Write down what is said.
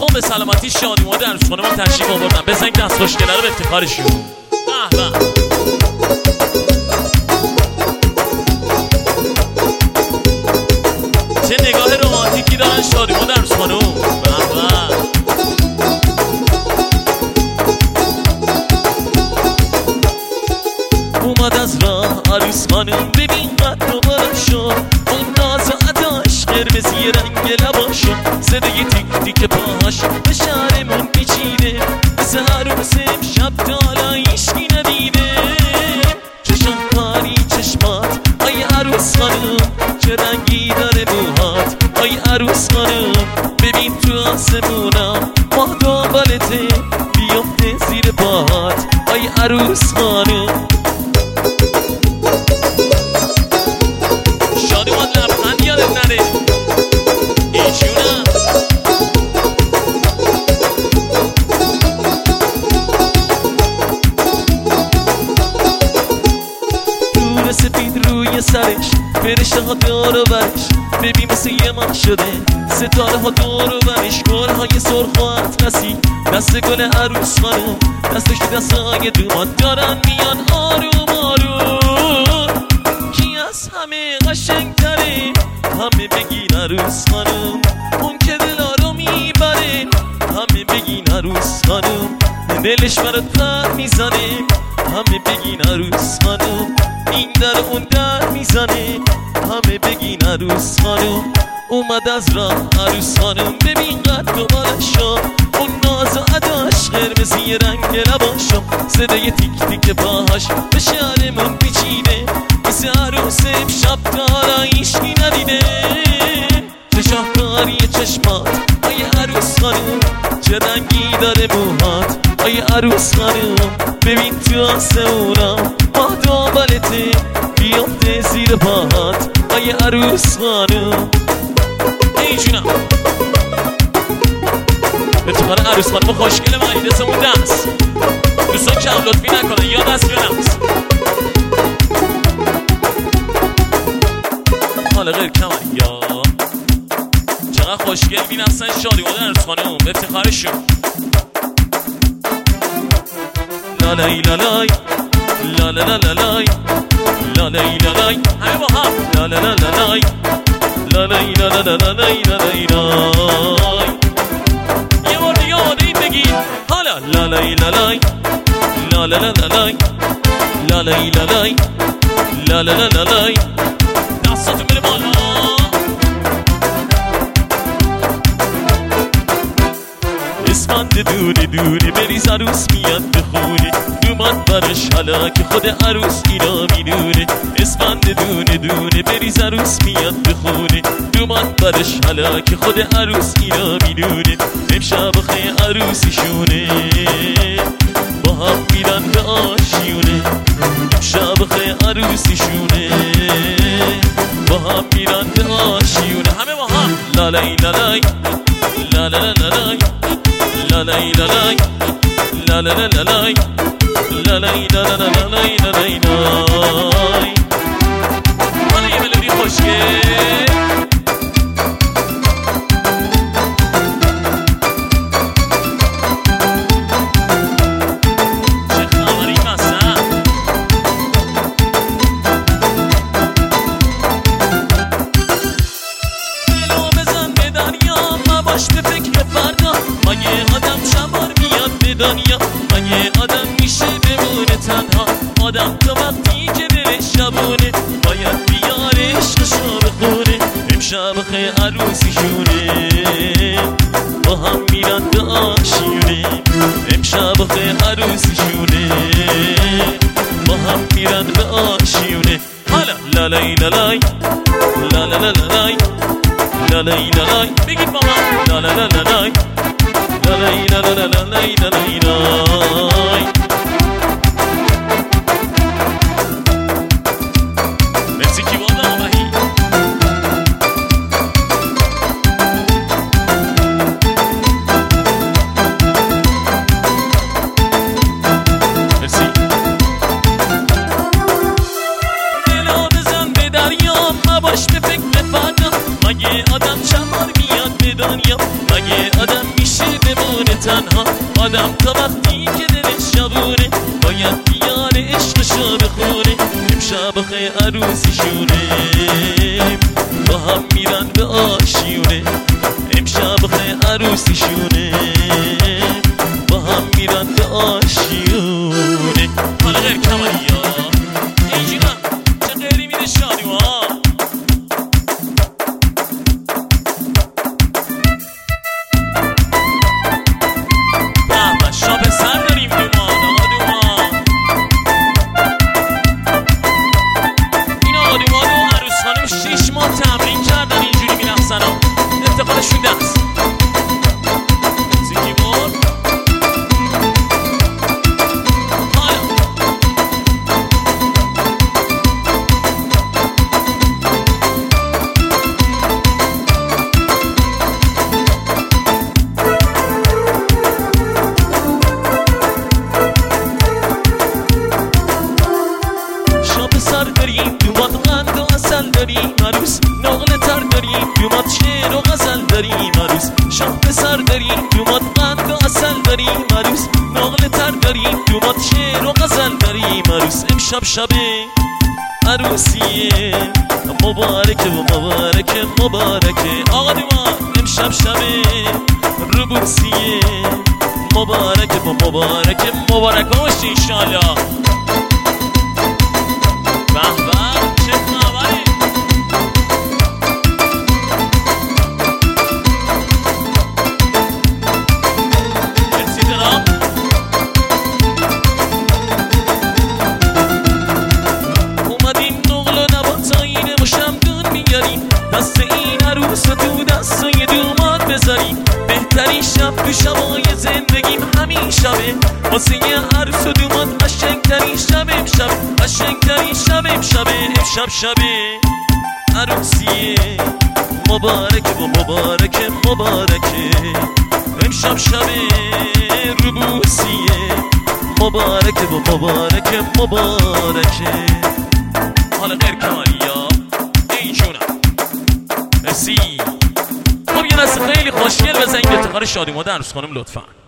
خب به سلامتی شادی مادر عروس خانم ما تشریف آوردن. بزنید دست خوشگله رو به افتخارشون. به به. چه نگاه رمانتیکی دارن شادی مادر عروس خانم. به به. اومد از راه عروس خانم ببین قد و بالاشو، اون ناز و عداش قرمزی رنگ لباشو، صدای تیک تیک پاهاش به شهرمون پیچیده، مثل عروس امشب تا حالا هیچکی ندیده. چه شاهکاری چشمات آی عروس خانم، چه رنگی داره موهات آی عروس خانم، ببین تو آسمونم ماه دنبالته بیفته زیر پاهات آی عروس خانم. شادی ماد لبخند یادت نره ایشونم. نور سفید روی سرش، فرشته ها دور و برش، ببین مثل یه ماه شده، ستاره ها دور و برش، گل های سرخ و اطلسی، دست گل عروس خانم، دستش تو دستای دومات دارن میان آروم آروم. کی از همه قشنگ تره؟ همه بگین عروس خانم، اون که دلا رو میبره، همه بگین عروس خانم، دلش برات پر میزنه، همه بگین عروس خانم، این در اون در میزنه، همه بگین عروس خانم. اومد از راه عروس خانم ببین قد و بالاشو، اون ناز و عداش قرمزی رنگ لباشو، صدای تیک تیک پاهاش به شهرمون پیچیده، مثل عروس امشب تا حالا هیچکی ندیده. چه شاهکاری چشمات آی عروس خانم، چه رنگی داره موهات آی عروس خانم، ببین تو آسمونم ماه دنبالته بیفته زیر پاهات آی عروس خانم. ای جونم افتخار عروس خانم خوشگل ما این دستمون دست دوستان کم لطفی نکنن یا دست یا نمست. حالا غیر کمن یا چقدر خوشگل بین اصلا شادی مادر عروس خانم به افتخارشون. لالای لالای لالای لالای لالای لالای همه با هم لالای لالای لالای لالای لالای لالای. یه بار دیگه آماده این بگید حالا لالای لالای لالای لالای لالای لالای لالای لالای. دستاتون بره بالا. اسفند دونه دونه بریز عروس میاد به خونه، دومات برش حالا که خود عروس اینا میدونه. اسفند دونه دونه بریز عروس میاد به خونه، دومات برش حالا که خود عروس اینا میدونه. امشب خیلی عروسیشونه با هم میرن به آشیونه، امشب خیلی عروسیشونه با هم میرن به آشیونه. همه با هم لالای لالای لالای لالای لالای لالای لالای لالای لالای لالای لالای لالای. حالا یه ملودی خوشگل دنیا مگه آدم میشه بمونه تنها، آدم تا وقتی که دلش شبونه باید بیاره عشقشو بخونه. امشب خیلی عروسیشونه با هم میرن به آشیونه، امشب خیلی عروسیشونه با هم میرن به آشیونه. حالا لالای لالای لالای لالای لالای لالای بگید با هم لالای لالای لالای لالای لالای لالای. مرسی کیوان آمهی. مرسی. دلو بزن به دریا مباش به فکر فردا، مگه آدم چند بار میاد به دنیا، مگه آدم میشه تنها آدم تا وقتی که دلش شبونه باید بیان عشقشو بخونه. امشب آخه عروسیشونه با هم میرن به آشیونه. امشب آخه عروسیشونه با هم میرن به آشیونه. حالا غیر کمالی ها اینجورم چه غیری میره شادی ها. به شاب سر داریم دومان آقا دومان. این آقا دومان و عروس خانم 6 ماه تمرین کردن اینجوری میرقصن ها. افتخارشون دست زیکی بود. سر داریم دومات قند و اصل داریم عروس. نقل تر داریم دومات شعر و غزل داریم عروس. شاه سر داریم دومات قند و اصل داریم عروس. نقل تر داریم دومات شعر و غزل داریم عروس. امشب شب عروسیه مبارکه و مبارکه مبارکه آقا دومان. امشب شب ربوسیه مبارکه و مبارکه مبارکه باشی انشالله. دست این عروس تو دستای دومات بذاریم. بهترین شب تو شبای زندگیم همین شبه. واسه یه عروس و دومات قشنگترین شب امشب. قشنگترین شب امشبه. امشب شبه عروسیه مبارکه و مبارکه مبارکه. امشب شبه ربوسیه مبارکه و مبارکه مبارکه. حالا غیر کمالی ها اینجونم خب یه دست خیلی خوشگل بزنید افتخار شادی مادر عروس خانم لطفا.